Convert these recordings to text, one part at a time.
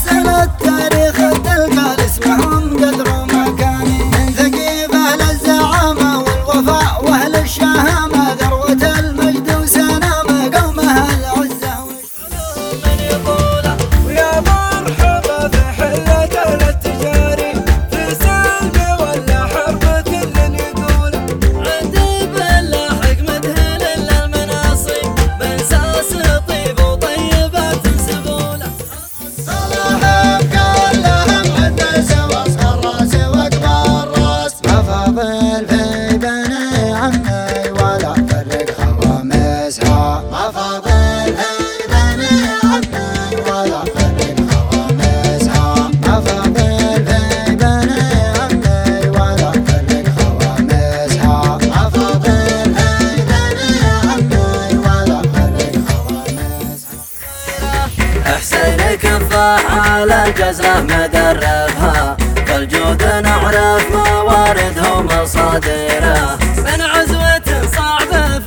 أهل التاريخ تلقى اسمهم قدر مكاني، من ثقيف أهل الزعامة والوفاء وأهل الشهامة، ذروة المجد وسنامة قوم أهل العزة من يطوله. ويا مرحبا في حلة أهل التجاري، في سلم ولا حرب كل يقوله. عندي باللاحق مدهن للمناصي، بنساس طيب وطيبات سبوله. صلاحهم كلهم مدرس واصغر راس واكبر راس، ما فاضل في بني عمي ولا فرق خوامسها، ما فاضل في بني عمي ولا فرق خوامسها، ما فاضل في بني عمي ولا فرق خوامسها، ما فاضل في بني عمي ولا فرق خوامسها. حسين كفاح على الجزرة مدربها، فالجود نعرف موارده ومصادره. من عزوة صعبة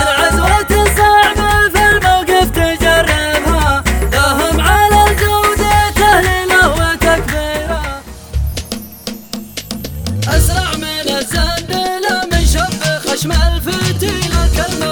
في الموقف تجربها، لهم على الجودة تهليله وتكبيره. أسرع من الزنبلة من شب خشم الفتيلة كالموت.